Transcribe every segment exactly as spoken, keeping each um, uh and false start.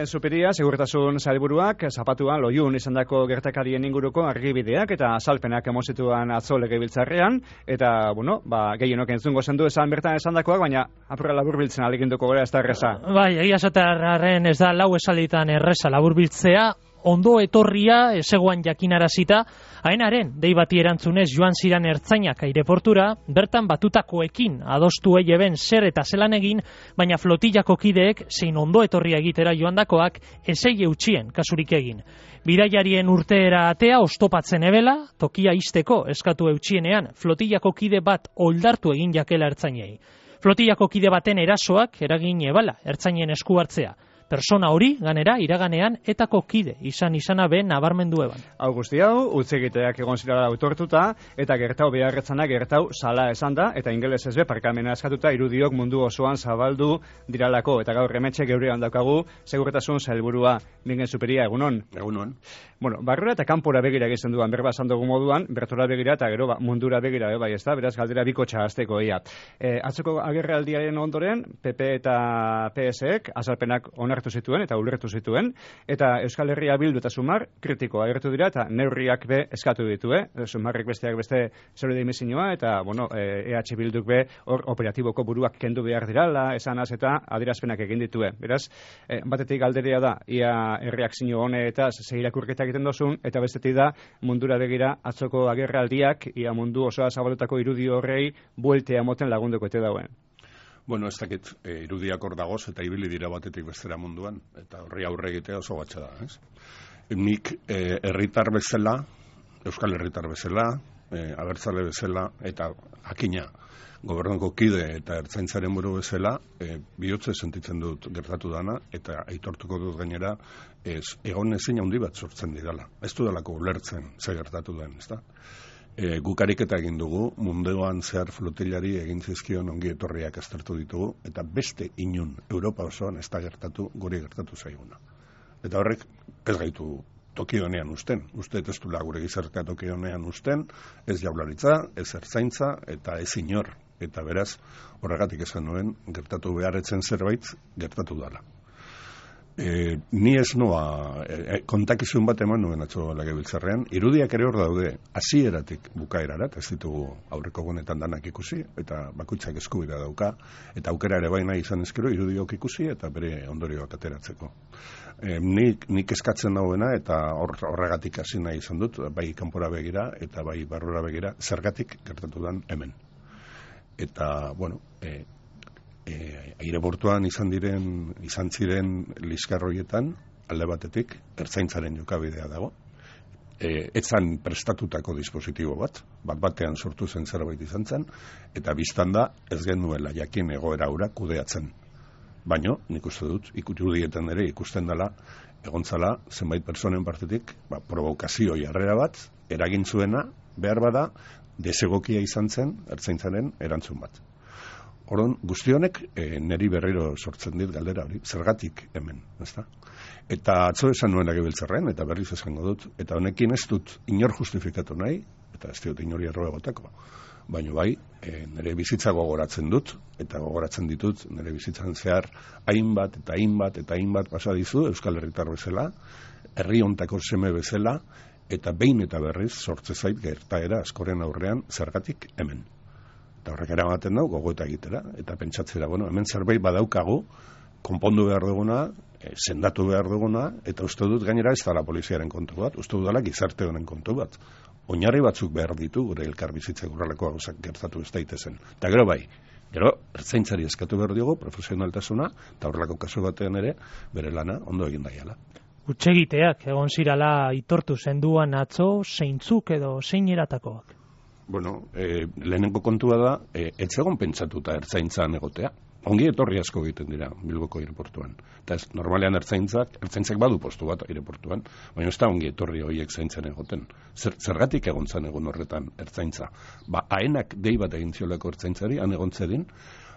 Zupiria, segurtasun sailburuak, zapatuan loiun izandako gertakarien inguruko argibideak eta azalpenak emozituan atzo legebiltzarrean, eta, bueno, ba, gehienok entzungo zendu esan bertan esandakoak, baina apurra laburbiltzen aleginduko gara ez da erreza. Bai, egia esatearren ez da lau esalitan erreza laburbiltzea, ondo etorria ezegoan jakinarazita, haenaren dei bati erantzunez joan ziran ertzainak aireportura, bertan batutakoekin adostu eieben zer eta zelan egin, baina flotillako kideek zein ondo etorria egitera joandakoak ezei eutxien kasurik egin. Bidaiarien urteera atea ostopatzen ebela, tokia izteko eskatu eutxienean, flotillako kide bat oldartu egin jakela ertzainei. Flotillako kide baten erasoak eragin ebala ertzainen esku hartzea. Persona hori, ganera, iraganean etako kide izan izana ben nabarmendu eban. Hau guzti hau, utzegiteak egon zirala autortuta, eta gertau beharretzana gertau sala esan da, eta ingeles ez be, parkamena eskatuta irudiok mundu osoan zabaldu diralako, eta gaur remetxe geurean daukagu, segurtasun sailburua Bingen Zupiria, egunon? Egunon. Bueno, barrura eta kanpora begira egiten duan, berba esan dugu moduan, bertora begira eta gero ba, mundura begira, bai ez da, beraz galdera bikotxa azteko ia. E, atzoko agerraldiaren ondoren, P P eta P S ek azalpenak onartu zituen eta ulertu zituen, eta Euskal Herria Bildu eta Sumar kritiko agertu dira eta neurriak be eskatu ditu, eh? Sumarrek besteak beste zero dimizioa eta, bueno, E H Bilduk be hor operatiboko buruak kendu behar dirala, esanaz eta adierazpenak egin ditue. Beraz, e, batetik galderea da, ia erreakzio honetaz ze irakurketa egiten dozun, eta bestetik da mundura begira atzoko agerraldiak ia mundu osoa zabaldutako irudi horrei bueltea moten lagunduko ete dauen. Bueno, ez dakit, e, irudiak hor dagoz eta ibili dira batetik bestera munduan, eta horri aurre egitea oso batxa da, ez? Nik e, herritar bezala, euskal herritar bezala, e, abertzale bezala, eta akina, gobernuko kide eta ertzaintzaren buru bezala, e, bihotze sentitzen dut gertatu dana, eta aitortuko dut gainera, ez, egon ezin handi bat sortzen didala. Ez dudalako ulertzen ze gertatu den, ez da? E, gukariketa egin dugu, munduan zehar flotillari egin zizkion ongi etorriak aztertu ditugu, eta beste inun Europa osoan ez da gertatu, guri gertatu zaiguna. Eta horrek ez gaitu toki honean usten, uste ez du gure gizartea toki honean usten, ez jaularitza, ez ertzaintza, eta ez inor, eta beraz, horregatik esan nuen, gertatu beharretzen zerbait, gertatu dala. E, ni ez noa, e, kontakizun bat eman nuen atzo legebiltzarrean, irudiak ere hor daude, hasieratik bukaerarat, ez ditugu aurreko gunetan danak ikusi, eta bakoitzak eskubira dauka, eta aukera ere baina izan ezkero, irudiok ikusi, eta bere ondorioak ateratzeko. E, nik, nik eskatzen dauena, eta horregatik hasi nahi izan dut, bai kanpora begira, eta bai barrura begira, zergatik gertatu dan hemen. Eta, bueno, e, E, aireportuan izan diren, izan ziren liskarroietan, alde batetik, ertzaintzaren jokabidea dago. E, etzan prestatutako dispositibo bat, bat batean sortu zen zerbait izan zen, eta biztan da ez genuela jakin egoera hura kudeatzen. Baino, nik uste dut, ikutudietan ere ikusten dela, egontzala zenbait personen partetik, ba, provokazio jarrera bat, eragin zuena, behar bada, desegokia izan zen, ertzaintzaren erantzun bat. Horon, guztionek e, neri berriro sortzen dit galdera hori, zergatik hemen, ezta? Eta atzo esan nuen legebiltzarrean, eta berriz esango dut, eta honekin ez dut inor justifikatu nahi, eta ez dut inori erroa egoteko, baina bai, e, nire bizitza gogoratzen dut, eta gogoratzen ditut, nire bizitzan zehar hainbat, eta hainbat, eta hainbat pasa dizu, Euskal Herritar bezala, herri hontako seme bezala, eta behin eta berriz sortze zait gertaera askoren aurrean zergatik hemen. Eta horrek eramaten dago gogoeta egitera, eta pentsatzera, bueno, hemen zerbait badaukagu, konpondu behar duguna, e, sendatu behar duguna, eta uste dut gainera ez dala poliziaren kontu bat, uste dut dala gizarte honen kontu bat. Oinarri batzuk behar ditu, gure elkar bizitzek urraleko gauzak gertatu ez daitezen. Eta gero bai, gero ertzaintzari eskatu behar diogu, profesionaltasuna, eta horrelako kasu batean ere, bere lana ondo egin daiala. Hutsegiteak egon zirala itortu zenduan atzo, zeintzuk edo zein eratakoak? Bueno, e, lehenengo kontua da, e, etzegon pentsatuta ertzaintzan egotea. Ongi etorri asko egiten dira Bilboko aireportuan. Eta ez, normalean ertzaintzak, ertzaintzak badu postu bat aireportuan, baina ez da ongi etorri horiek zaintzen egoten. Zer, zergatik egontzan egun horretan ertzaintza? Ba, haenak dei bat egin ziolako ertzaintzari, han egon zedin,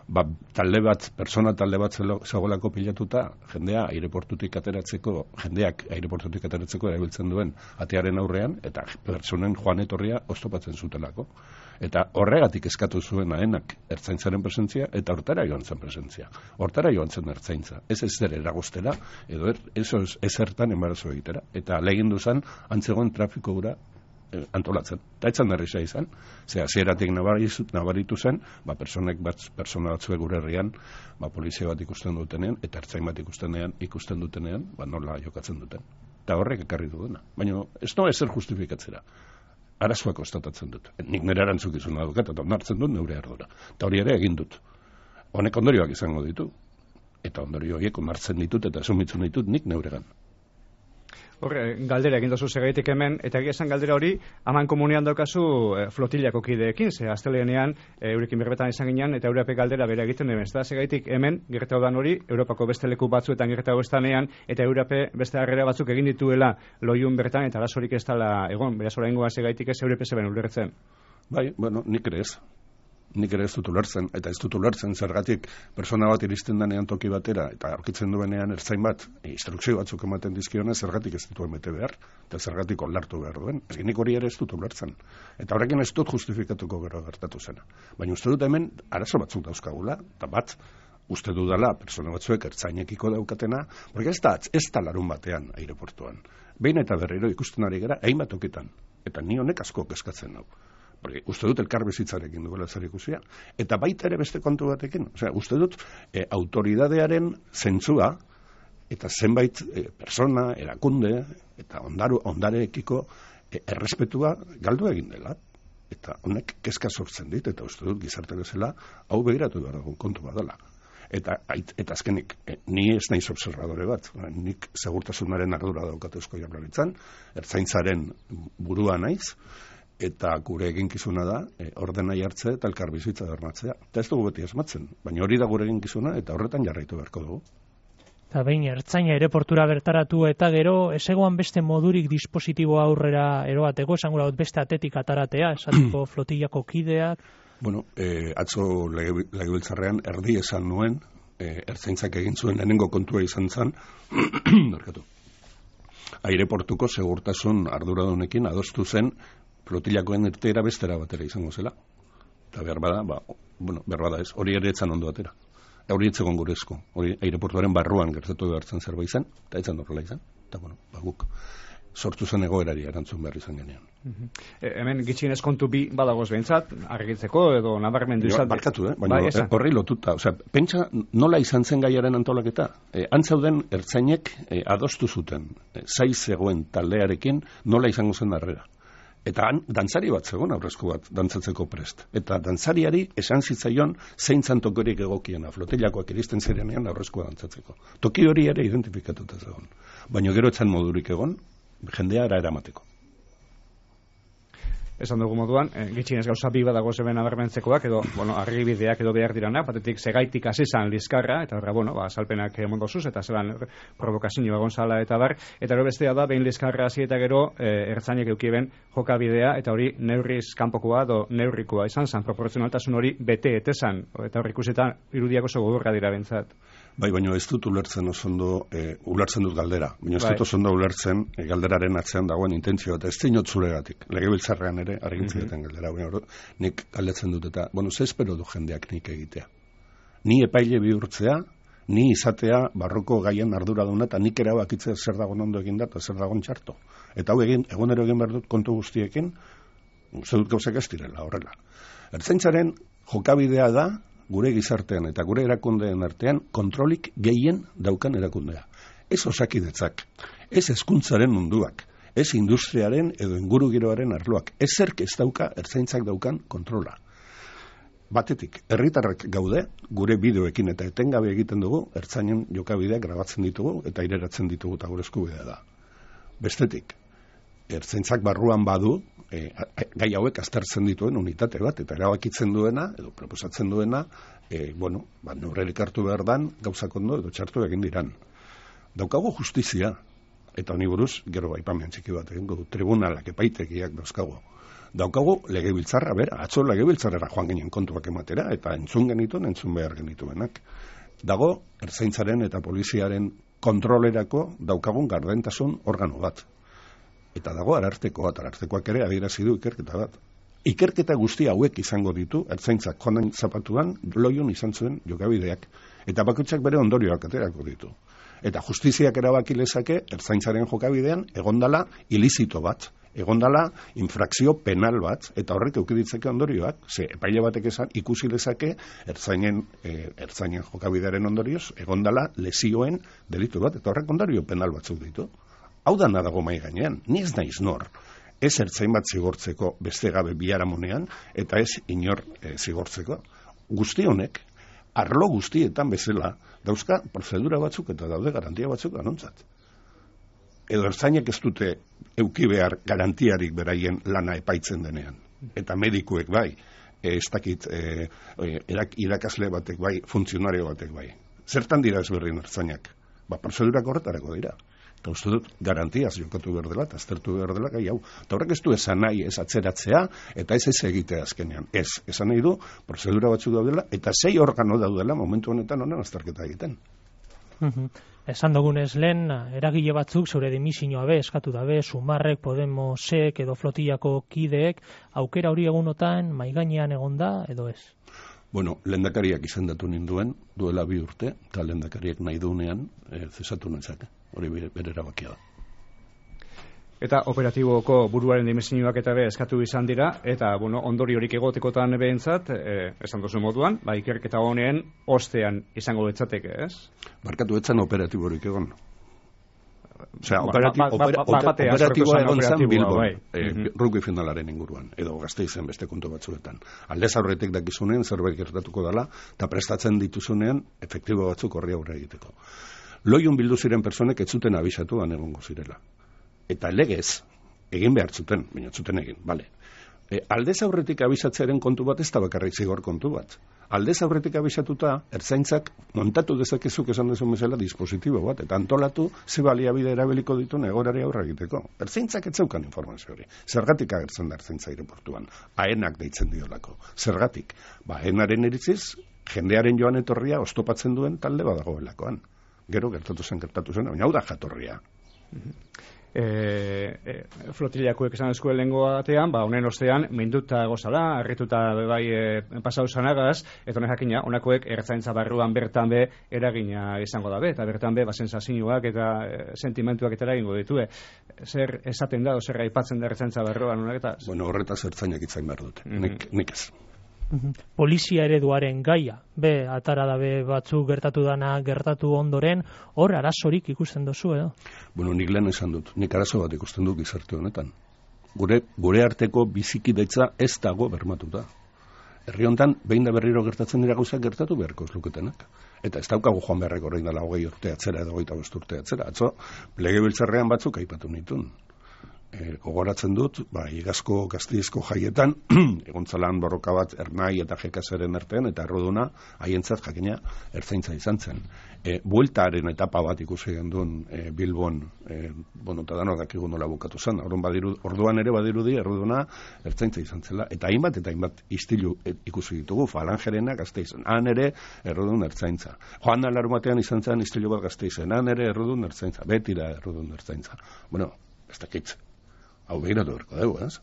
ba, talde bat, persona talde bat zegoelako pilatuta, jendea aireportutik ateratzeko, jendeak aireportutik ateratzeko erabiltzen duen atearen aurrean, eta personen joan etorria oztopatzen zutelako. Eta horregatik eskatu zuen aenak ertzaintzaren presentzia, eta hortara joan zen presentzia. Hortara joan zen ertzaintza. Ez ez zer eragostera, edo er, ez zertan embarazo egitera. Eta legindu zen, antzegoen trafiko gura eh, antolatzen. Eta etzan derrisa izan, ze hasieratik nabaritu zen, ba, personek bat, persona batzuek gure herrian, ba, polizia bat ikusten dutenean, eta ertzain bat ikustenean, ikusten dutenean, ba, nola jokatzen duten. Eta horrek ekarri duena. Baina ez no ezer justifikatzera. Arazoak ostatatzen dut. Nik nire erantzukizuna dukat, eta onartzen dut neure ardura. Eta hori ere egin dut. Honek ondorioak izango ditu. Eta ondorio horiek onartzen ditut eta asumitzen ditut nik neuregan. Horre, galdera egin dozu segaitik hemen, eta egia esan galdera hori, haman komunian daukazu e, flotilako kideekin, ze astelenean e, eurekin berbetan izan ginean, eta Europe galdera bere egiten den, ez da, segaitik hemen, gertau dan hori, Europako beste leku batzuetan gertau estanean, eta Europe beste harrera batzuk egin dituela loiun bertan, eta arazorik ez dela egon, beraz oraingoa segaitik ez Europe zeben ulertzen. Bai, bueno, nik ere ez. Nik ere ez dut ulertzen, eta ez dut ulertzen zergatik persona bat iristen denean toki batera, eta aurkitzen duenean ertzain bat, instrukzio batzuk ematen dizkionez, zergatik ez dituen bete behar, eta zergatik onartu behar duen. Ez nik hori ere ez dut ulertzen. Eta horrekin ez dut justifikatuko gero gertatu zena. Baina uste dut hemen arazo batzuk dauzkagula, eta bat, uste dudala persona batzuek ertzainekiko daukatena, porque ez da, ez da larun batean aireportuan. Behin eta berriro ikusten ari gara, hainbat tokitan, eta ni honek asko kezkatzen nau. Porque uste dut elkarbizitzarekin duela zer ikusia, eta baita ere beste kontu batekin. Osea, uste dut e, autoridadearen zentzua, eta zenbait e, persona, erakunde, eta ondaru, ondareekiko e, errespetua galdu egin dela. Eta honek kezka sortzen dit, eta uste dut gizarte bezala hau begiratu behar dugun kontu badala. Eta, eta azkenik, e, ni ez naiz observadore bat, nik segurtasunaren ardura daukat Eusko Jaurlaritzan, ertzaintzaren burua naiz, eta gure eginkizuna da, e, ordena jartzea eta elkarbizitza bermatzea. Eta ez dugu beti asmatzen, baina hori da gure eginkizuna eta horretan jarraitu beharko dugu. Eta behin ertzaina aireportura bertaratu eta gero, ezegoan beste modurik dispositibo aurrera eroateko, esango dut beste atetik ataratea, esatiko flotillako kideak. Bueno, e, atzo legebiltzarrean erdi esan nuen, e, ertzaintzak egin zuen lehenengo kontua izan zen, norkatu, aireportuko segurtasun arduradunekin adostu zen flotillakoen irteera bestera batera izango zela. Eta behar bada, ba, bueno, behar bada ez, hori ere etzan ondo atera. Hori etzegon gurezko, hori aireportuaren barruan gertatu behartzen zerbait zen, eta etzan horrela izan. Eta bueno, ba, guk sortu zen egoerari erantzun behar izan genean. Uh-huh. E, hemen gitxinez kontu bi badagoz behintzat, argitzeko edo nabarmendu izan. Barkatu, eh? Baina bai, horri lotuta. Osea, pentsa nola izan zen gaiaren antolaketa. E, antzauden ertzainek e, adostu zuten, e, zai zegoen taldearekin nola izango zen harrera. Eta han, dantzari bat zegoen aurrezko bat, dantzatzeko prest. Eta dantzariari esan zitzaion zein tokorik egokiena, flotillakoak iristen zirenean aurrezkoa dantzatzeko. Toki hori ere identifikatuta zegoen. Baina gero etzan modurik egon, jendea era eramateko. Esan dugu moduan, e, gitxinez gauza bi badago zeben abermentzekoak, edo, bueno, argibideak edo behar diranak, batetik segaitik hasi zan lizkarra, eta horra, bueno, ba, salpenak mondozuz, eta zelan provokazio egon zala eta bar, eta gero bestea da, behin lizkarra hasi eta gero, e, ertzainek eukiben jokabidea, eta hori neurriz kanpokoa, do neurrikoa izan zan, proporzionaltasun hori bete etezan, eta hori ikusetan irudiak oso gogorra dira bentzat. Bai, baina ez dut ulertzen osondo, e, ulertzen dut galdera, baina ez dut osondo ulertzen e, galderaren atzean dagoen intentzio, eta ez zinot zuregatik, legebiltzarrean ere argitzen duten galdera, baina nik galdetzen dut eta, bueno, ze espero du jendeak nik egitea. Ni epaile bihurtzea, ni izatea barroko gaien arduraduna eta nik erabakitzea zer dagoen ondo egin da eta zer dagoen txarto. Eta hau egin, egunero egin behar dut kontu guztiekin, uste dut gauzak ez direla, horrela. Ertzaintzaren jokabidea da, gure gizartean eta gure erakundeen artean kontrolik gehien daukan erakundea. Ez osakidetzak, ez hezkuntzaren munduak, ez industriaren edo ingurugiroaren arloak, ez zerk ez dauka ertzaintzak daukan kontrola. Batetik, herritarrak gaude, gure bideoekin eta etengabe egiten dugu, ertzainen jokabideak grabatzen ditugu eta ireratzen ditugu eta gure eskubidea da. Bestetik, ertzaintzak barruan badu, E, gai hauek aztertzen dituen unitate bat, eta erabakitzen duena, edo proposatzen duena, e, bueno, ba, neurrerik hartu behar dan, gauzak ondo, edo txartu egin diran. Daukago justizia, eta honi buruz, gero aipamen txiki bat, egingo, tribunalak epaitegiak dauzkago. Daukagu legebiltzarra, bera, atzo legebiltzarrera joan ginen kontuak ematera, eta entzun genituen, entzun behar genituenak. Dago, ertzaintzaren eta poliziaren kontrolerako daukagun gardentasun organo bat. Eta dago ararteko bat, arartekoak ere adierazi du ikerketa bat. Ikerketa guzti hauek izango ditu, ertzaintzak joan zapatuan, loion izan zuen jokabideak. Eta bakoitzak bere ondorioak aterako ditu. Eta justiziak erabaki lezake, ertzaintzaren jokabidean, egondala ilizito bat, egondala infrakzio penal bat, eta horrek eukiditzeke ondorioak, ze epaile batek esan ikusi lezake, ertzainen, e, ertzainen jokabidearen ondorioz, egondala lesioen delitu bat, eta horrek ondorio penal batzuk ditu. Hau da dago mai gainean, ni ez naiz nor. Ez ertzain bat zigortzeko beste gabe biharamunean, eta ez inor e, zigortzeko. Guzti honek, arlo guztietan bezala, dauzka prozedura batzuk eta daude garantia batzuk anontzat. Edo ertzainek ez dute euki behar garantiarik beraien lana epaitzen denean. Eta medikuek bai, e, ez dakit e, erak, irakasle batek bai, funtzionario batek bai. Zertan dira ezberdin ertzainak? Ba, prozedurak horretarako dira. Eta uste dut garantiaz jokatu behar dela, eta aztertu behar dela gai hau. Eta horrek ez du esan nahi, ez atzeratzea, eta ez ez egitea azkenean. Ez, esan nahi du, prozedura batzuk daudela, eta sei organo daudela momentu honetan honen azterketa egiten. Esan dugunez lehen, eragile batzuk zure dimisioa be, eskatu dabe, Sumarrek, Podemosek edo Flotillako kideek, aukera hori egunotan maigainean egonda edo ez? Bueno, lehendakariak izendatu ninduen, duela bi urte, eta lehendakariak nahi duenean, e, zesatu nentzake, hori bere erabakia da. Eta operatiboko buruaren dimisioak eta be eskatu izan dira, eta bueno, ondori horik egotekotan behintzat, e, esan duzu moduan, ba, ikerketa honen ostean izango betzateke, ez? Barkatu etzan operatiborik egon. Osea, operatiboa egon zen Bilbon, rugby finalaren inguruan, edo Gasteizen beste kontu batzuetan. Aldez aurretik dakizunean zerbait gertatuko dela, eta prestatzen dituzunean efektibo batzuk horri aurre egiteko. Loiun bildu ziren personek ez zuten abisatu egongo zirela. Eta legez, egin behar zuten, baina zuten egin, bale. E, aldez aurretik abisatzearen kontu bat ez da bakarrik zigor kontu bat. Aldez aurretik abisatuta, ertzaintzak montatu dezakezuk esan dezun bezala dispositibo bat, eta antolatu ze baliabide erabiliko dituen egorari aurre egiteko. Ertzaintzak ez zeukan informazio hori. Zergatik agertzen da ertzaintza aireportuan? Aenak deitzen diolako. Zergatik? Ba, aenaren iritziz, jendearen joan etorria oztopatzen duen talde badagoelakoan. Gero gertatu zen, gertatu zen, baina hau da jatorria. E, e, flotillakoek esan eskuen lehengo batean, ba, honen ostean, minduta gozala, harrituta bai e, pasau zanagaz, eta honek jakina, honakoek ertzaintza barruan bertan be eragina izango dabe, eta bertan be, ba, sensazioak eta e, sentimentuak eta eragingo ditue. Zer esaten da, zer aipatzen da ertzaintza barruan, honek eta? Bueno, horretaz ertzainak itzain behar dute, mm-hmm. nik, nik ez. Polizia ereduaren gaia, be, atara dabe batzuk gertatu dana, gertatu ondoren, hor arazorik ikusten dozu, edo? Bueno, nik lehen esan dut, nik arazo bat ikusten dut gizarte honetan. Gure, gure arteko bizikideitza ez dago bermatuta. Herri honetan, behin da berriro gertatzen dira gauzak gertatu beharko ez luketenak. Eta ez daukagu joan beharreko orain dela hogei urte atzera edo hogeita bost urte atzera. Atzo, legebiltzarrean batzuk aipatu nitun. E, gogoratzen dut, ba, igazko Gasteizko jaietan, egontzalan borroka bat Ernai eta Jekaseren artean, eta erroduna haientzat jakina ertzaintza izan zen. E, bueltaren etapa bat ikusi genduen e, Bilbon, e, bueno, eta dano dakigu nola bukatu zen, orduan ere badirudi erroduna ertzaintza izan zela, eta hainbat eta hainbat istilu ikusi ditugu, Falangerena Gasteizen, han ere errodun ertzaintza. Joan alarmatean izan zen istilu bat Gasteizen, han ere errodun ertzaintza, betira errodun ertzaintza. Bueno, ez dakitz. Hau behiratu berko dugu, ez?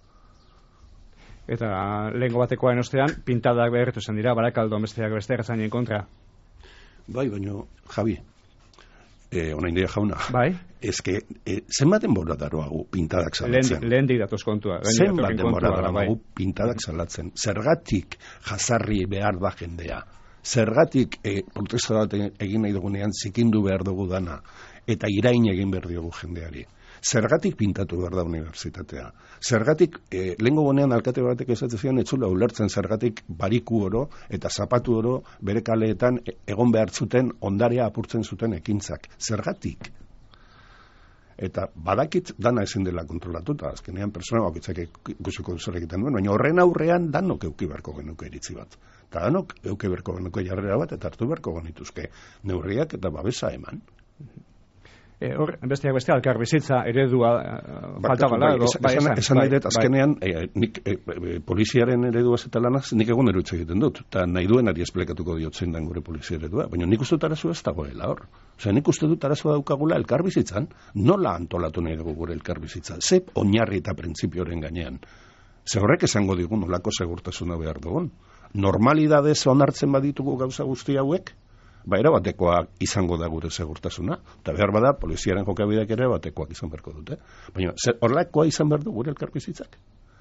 Eta lehengo batekoaren ostean, pintadak beharretu zen dira, Barakaldo besteak beste ertzainen kontra. Bai, baina, Javi, eh, orain dira jauna. Bai? Ez que, eh, zenbaten bora daroagu pintadak salatzen? Lehen, lehen dik datoz kontua. Zenbaten bora daroagu pintadak salatzen? Zergatik jazarri behar da jendea? Zergatik eh, protesta bat egin nahi dugunean zikindu behar dugu dana? Eta irain egin behar diogu jendeari? Zergatik pintatu behar da unibertsitatea? Zergatik, eh, lehengo bonean alkate batek esatzen zian, etzula ulertzen zergatik bariku oro eta zapatu oro bere kaleetan egon behar zuten ondarea apurtzen zuten ekintzak. Zergatik? Eta badakit dana ezin dela kontrolatuta, azkenean persona bakitzak ikusiko zer egiten duen, baina horren aurrean danok euki beharko genuke iritzi bat. Eta danok euki beharko genuke jarrera bat, eta hartu beharko genituzke neurriak eta babesa eman. E, hor, besteak beste, alkar bizitza eredua uh, falta bala. Bai, esan, bai, esan, esan bai, nahi dut, azkenean, bai. e, nik, e, e, poliziaren eredua eta lanaz, nik egun erutxe egiten dut, eta nahi duen ari esplikatuko diotzen den gure polizia eredua, baina nik uste dut arazoa ez dagoela, hor. Osea, nik uste dut arazoa daukagula elkar bizitzan, nola antolatu nahi dugu gure elkar bizitza, ze oinarri eta printzipioren gainean. Ze horrek esango digu nolako segurtasuna behar dugun. Normalidadez onartzen baditugu gauza guzti hauek, ba, erabatekoa izango da gure segurtasuna, eta behar bada, poliziaren jokabideak ere batekoak izan beharko dute. Baina, horlakoa izan behar du gure elkarbizitzak?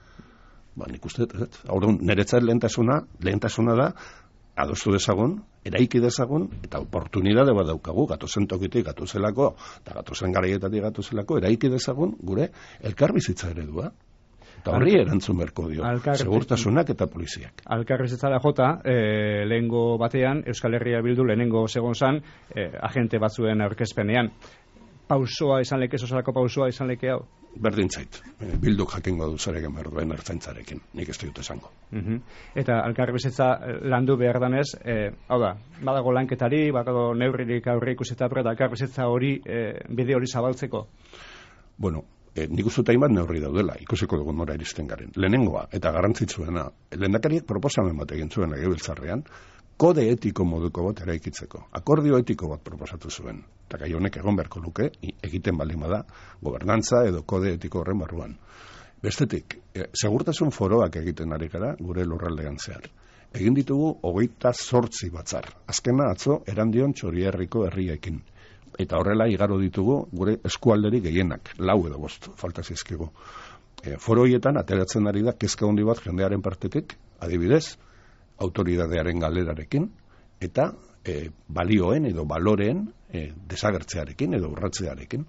Ba, nik uste, hor niretzat lehentasuna, lehentasuna da, adostu dezagun, eraiki dezagun, eta oportunidade bat daukagu, gatozen tokitik, gatozelako, eta gatozen garaietatik gatozelako, eraiki dezagun gure elkarbizitza eredua. Eta horri erantzun berko dio, segurtasunak eta poliziak. Alkarrizitzara jota, e, lehengo batean, Euskal Herria Bildu lehenengo segon zan, e, agente batzuen aurkezpenean. Pausoa izan leke, sosalako pausoa izan leke hau? Berdin zait, Bilduk jakingo du zareken behar duen ertzaintzarekin, nik ez dut esango. Uh-huh. Eta alkarrizitza landu behar danez, e, hau da, badago lanketari, badago neurririk aurre ikusita, eta alkarrizitza hori, e, bide hori zabaltzeko? Bueno, E, nik uste hainbat neurri daudela, ikusiko dugu nora iristen garen. Lehenengoa, eta garrantzitsuena, lehendakariak proposamen bat egin zuen Legebiltzarrean, kode etiko moduko bat eraikitzeko. Akordio etiko bat proposatu zuen. Eta gai honek egon beharko luke, egiten baldin bada, gobernantza edo kode etiko horren barruan. Bestetik, e, segurtasun foroak egiten ari gara gure lurraldean zehar. Egin ditugu hogeita zortzi batzar. Azkena atzo, Erandion Txorierriko herriekin. Eta horrela igaro ditugu gure eskualderi gehienak, lau edo bost, falta zizkigu. E, foro horietan ateratzen ari da kezka handi bat jendearen partetik, adibidez, autoridadearen galerarekin, eta e, balioen edo baloreen e, desagertzearekin edo urratzearekin.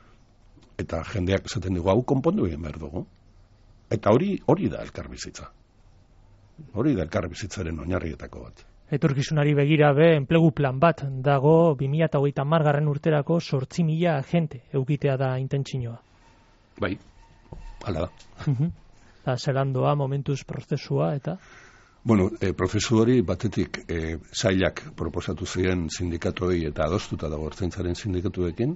Eta jendeak esaten dugu, hau konpondu egin behar dugu. Eta hori hori da elkarbizitza. Hori da elkarbizitzaren oinarrietako bat. Etorkizunari begira be, enplegu plan bat dago bi mila hogeita hamargarren urterako zortzi mila agente eukitea da intentzinoa. Bai, hala da. Eta zelandoa momentuz prozesua eta? Bueno, e, prozesu hori batetik e, sailak proposatu ziren sindikatuei eta adostuta dago ertzaintzaren sindikatuekin,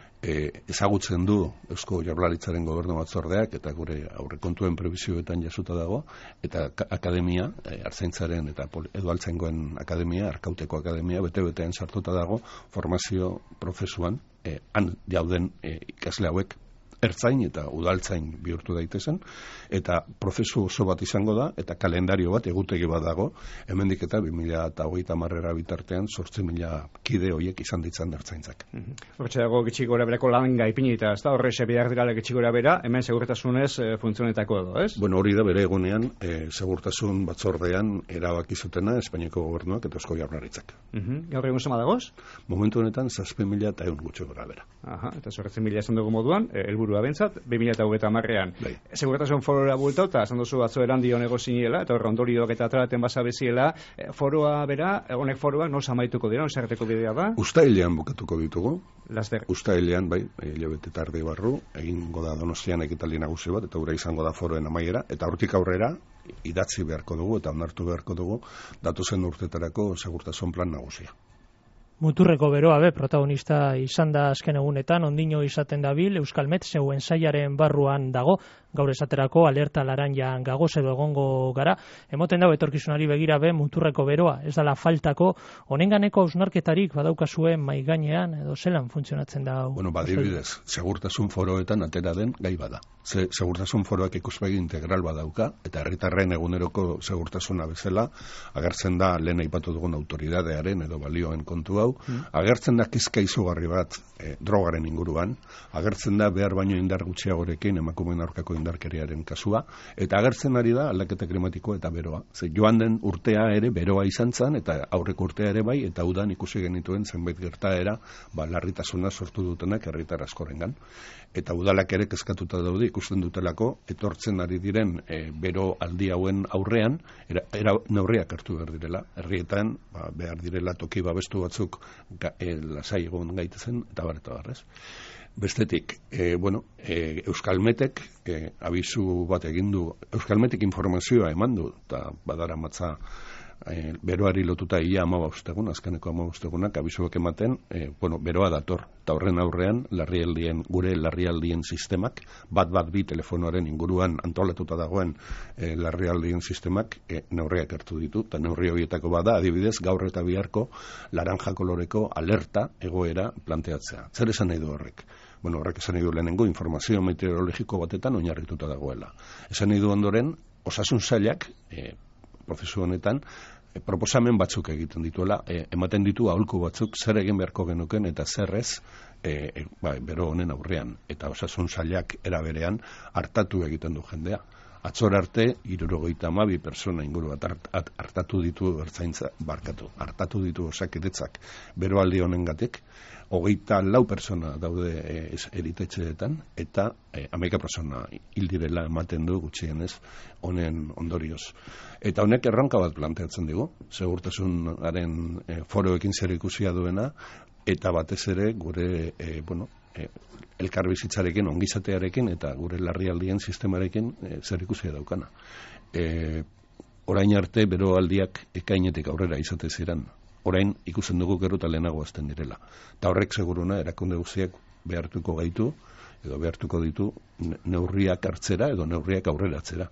E, ezagutzen du Eusko Jaurlaritzaren gobernu batzordeak eta gure aurrekontuen prebizioetan jasota dago, eta akademia, e, Artzaintzaren eta Edoaltzaingoen akademia, Arkauteko akademia, bete-betean sartuta dago formazio prozesuan, e, han jauden e, ikasle hauek ertzain eta udaltzain bihurtu daitezen, eta prozesu oso bat izango da, eta kalendario bat, egutegi bat dago, hemendik eta bi mila hogeita hamarera bitartean zortzi mila kide horiek izan ditzan ertzaintzak. Hortxe dago gitxik gora berako langa ipinita, ez da? Horrexe behar dirala gitxik gora bera, hemen segurtasunez e, funtzionetako edo, ez? Bueno, hori da bere egunean, e, segurtasun batzordean erabaki zutena Espainiako gobernuak eta Eusko Jaurlaritzak. Uh-huh. Gaur egun zama dagoz? Momentu honetan, zazpi mila eta egun gutxo gora bera. Aha, eta zortzi mila esan dugu moduan, helburu bentzat, bi mila hogeita hamarrean. Bai. Segurtasun forora bultau, eta esan duzu batzo Erandio nego ziniela, eta horre ondorioak eta atraten basa beziela, e, foroa bera, honek foroak no samaituko dira, ozerreteko bidea da? Uztailean bukatuko ditugu. Laster. Uztailean, bai, hilabete tarde barru, egingo da Donostian ekitaldi nagusi bat, eta gura izango da foroen amaiera, eta hortik aurrera, idatzi beharko dugu, eta onartu beharko dugu, datozen urtetarako segurtasun plan nagusia. Muturreko beroa be protagonista izan da azken egunetan, ondino izaten dabil, Euskalmet zeuen saiaren barruan dago, gaur esaterako alerta laranjan gagoz edo egongo gara, emoten dago etorkizunari begira be muturreko beroa, ez dala faltako, honenganeko hausnarketarik badaukazuen mai gainean edo zelan funtzionatzen da? Bueno, badibidez, segurtasun foroetan atera den gai bada. Ze, segurtasun foroak ikuspegi integral badauka, eta herritarren eguneroko segurtasuna bezala, agertzen da lehen aipatu dugun autoridadearen edo balioen kontu hau, mm. agertzen da kezka izugarri bat e, drogaren inguruan, agertzen da behar baino indar gutxiagorekin emakumeen aurkako indarkeriaren kasua, eta agertzen ari da aldaketa klimatikoa eta beroa. Ze, joan den urtea ere beroa izan zen, eta aurreko urtea ere bai, eta udan ikusi genituen zenbait gertaera, ba, larritasuna sortu dutenak herritar askorengan. Eta udalak ere kezkatuta daude ikusten dutelako, etortzen ari diren e, bero aldi hauen aurrean, era, era neurriak hartu behar direla. Herrietan, ba, behar direla toki babestu batzuk ga, e, lasai egon gaitezen, eta bar, eta barrez. Bestetik, e, bueno, e, Euskalmetek e, abizu bat egin du, Euskalmetek informazioa eman du, eta badara matza e, beroari lotuta ia amabostegun, azkeneko amabostegunak, abizuak ematen, e, bueno, beroa dator, eta horren aurrean, larrialdien, gure larrialdien sistemak, bat bat bi telefonoaren inguruan antolatuta dagoen e, larrialdien sistemak e, neurriak hartu ditu, eta neurri horietako bada, adibidez, gaur eta biharko laranja koloreko alerta egoera planteatzea. Zer esan nahi du horrek? Bueno, horrek esan nahi du lehenengo informazio meteorologiko batetan oinarrituta dagoela. Esan nahi du ondoren, osasun sailak, e, prozesu honetan, e, proposamen batzuk egiten dituela, e, ematen ditu aholku batzuk zer egin beharko genuken eta zer ez, e, e, ba, bero honen aurrean, eta osasun sailak eraberean hartatu egiten du jendea. Atzor arte, hirurogeita hamabi persona inguru bat art, hartatu ditu ertzaintza, barkatu, hartatu ditu osakidetzak beroaldi honengatik, hogeita lau persona daude e, eritetxeetan, eta e, hamaika persona hil direla ematen du gutxienez honen ondorioz. Eta honek erronka bat planteatzen digu, segurtasunaren e, foroekin zer ikusia duena, eta batez ere gure, e, bueno, e, elkarbizitzarekin, ongizatearekin eta gure larrialdien sistemarekin e, zer ikusia daukana. E, orain arte beroaldiak ekainetik aurrera izate ziren. Orain ikusten dugu gero eta lehenago azten direla. Eta horrek seguruna erakunde guztiak behartuko gaitu, edo behartuko ditu neurriak hartzera edo neurriak aurreratzera.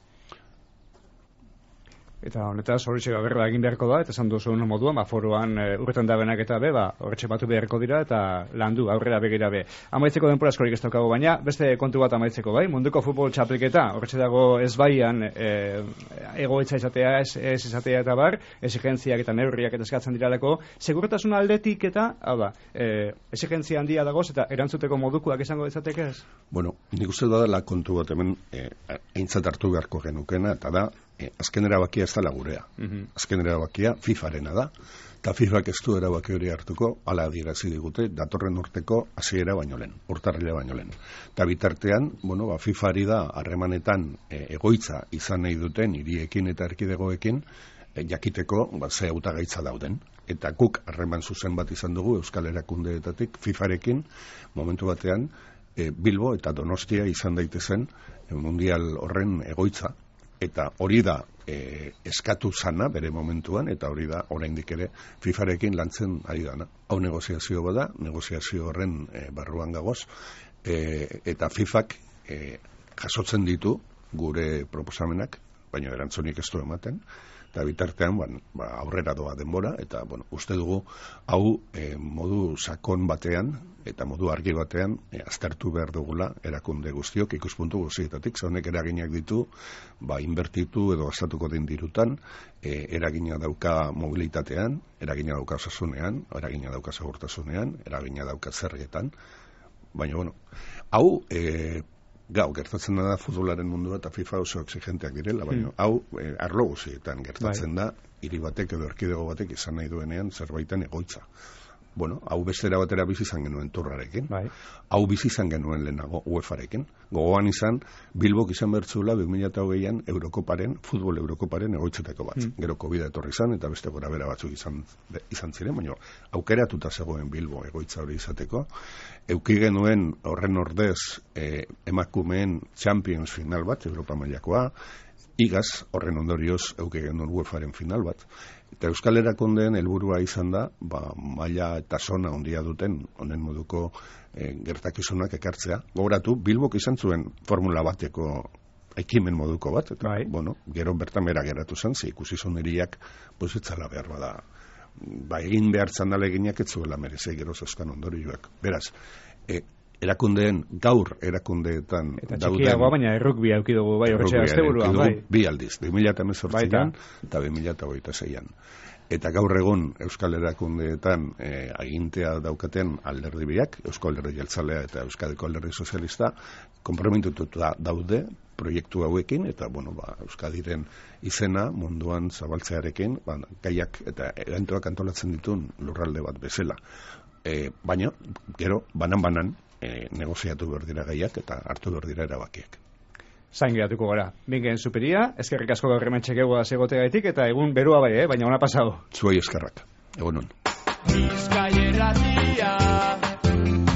Eta honetaz horretxe berba egin beharko da, eta esan duzun moduan, ba, foroan e, urretan da benak eta be, ba, horretxe batu beharko dira, eta landu, aurrera begira be. Amaitzeko denpora askorik ez daukago, baina beste kontu bat amaitzeko, bai? Munduko futbol txapelketa, horretxe dago ezbaian e, egoitza izatea, ez, ez izatea eta bar, exigentziak eta neurriak eta eskatzen diralako, segurtasun aldetik eta, hau da, e, exigentzia handia dagoz, eta erantzuteko modukoak izango izateke ez? Bueno, nik uste da dela kontu bat hemen, e, eintzat hartu beharko genukena, eta da, E, azken erabakia ez da lagurea. Mm-hmm. Azken erabakia FIFArena da, eta FIFAk ez du erabaki hori hartuko, ala adierazi digute, datorren urteko hasiera baino lehen, urtarrila baino lehen. Eta bitartean, bueno, ba, FIFAri da harremanetan e, egoitza izan nahi duten hiriekin eta erkidegoekin e, jakiteko ba, ze hautagaitza dauden. Eta guk harreman zuzen bat izan dugu Euskal Erakundeetatik FIFArekin momentu batean e, Bilbo eta Donostia izan daitezen e, mundial horren egoitza. Eta hori da e, eskatu zana bere momentuan, eta hori da oraindik ere FIFArekin lantzen ari dana. Hau negoziazio bada, negoziazio horren e, barruan gagoz, e, eta FIFAk e, jasotzen ditu gure proposamenak, baina erantzunik ez du ematen, eta bitartean ban, ba, aurrera doa denbora, eta bueno, uste dugu hau e, modu sakon batean, eta modu argi batean e, aztertu behar dugula erakunde guztiok ikuspuntu guztietatik, honek eraginak ditu, ba, inbertitu edo gastatuko den dirutan, e, eragina dauka mobilitatean, eragina dauka osasunean, eragina dauka segurtasunean, eragina dauka zergetan, baina bueno, hau e, gau, gertatzen da futbolaren mundua eta FIFA oso exigenteak direla, baina hmm. hau e, arlo guztietan gertatzen bai. Da, hiri batek edo erkidego batek izan nahi duenean zerbaitan egoitza. Bueno, hau bestera batera bizi izan genuen Turrarekin, bai. Hau bizi izan genuen lehenago UEFarekin. Gogoan izan, Bilbok izan bertzula bi mila hogeian Eurokoparen, futbol Eurokoparen egoitzetako bat. Hmm. Gero Covid etorri izan eta beste gora bera batzuk izan, izan ziren, baina aukeratuta zegoen Bilbo egoitza hori izateko. Euki genuen horren ordez eh, emakumeen Champions final bat, Europa mailakoa, igaz horren ondorioz euki genuen UEFaren final bat. Eta Euskal Erakundeen helburua izan da, ba, maila eta zona ondia duten, honen moduko e, gertakizunak ekartzea. Gogoratu, Bilbok izan zuen formula bateko ekimen moduko bat, eta, bai. Bueno, gero bertan bera geratu zen, ze ikusi zoneriak, pues, etzala behar bada, ba, egin behar txandale eginak ez zuela merezei gero zozkan ondorioak. Beraz, e, erakundeen, gaur erakundeetan eta txikiagoa, baina errukbi auki dugu, bai, horretxe asteburuan, bai. Bi aldiz, bi mila hemezortzian eta bi mila hogeita seian. Eta gaur egun Euskal Erakundeetan e, agintea daukaten alderdi biak, Euskal Alderdi Jeltzalea eta Euskadiko Alderdi Sozialista, konprometituta daude proiektu hauekin, eta bueno, ba, Euskadiren izena munduan zabaltzearekin, ba, gaiak eta eventuak antolatzen ditun lurralde bat bezala. E, baina, gero, banan-banan, E, negoziatu behar dira gaiak eta hartu behar dira erabakiak. Zain geratuko gara. Bingen superia, eskerrik asko gaur hemen txekegoa zegotegaitik eta egun berua bai, eh? Baina ona pasado. Zuei eskerrak. Egun hon.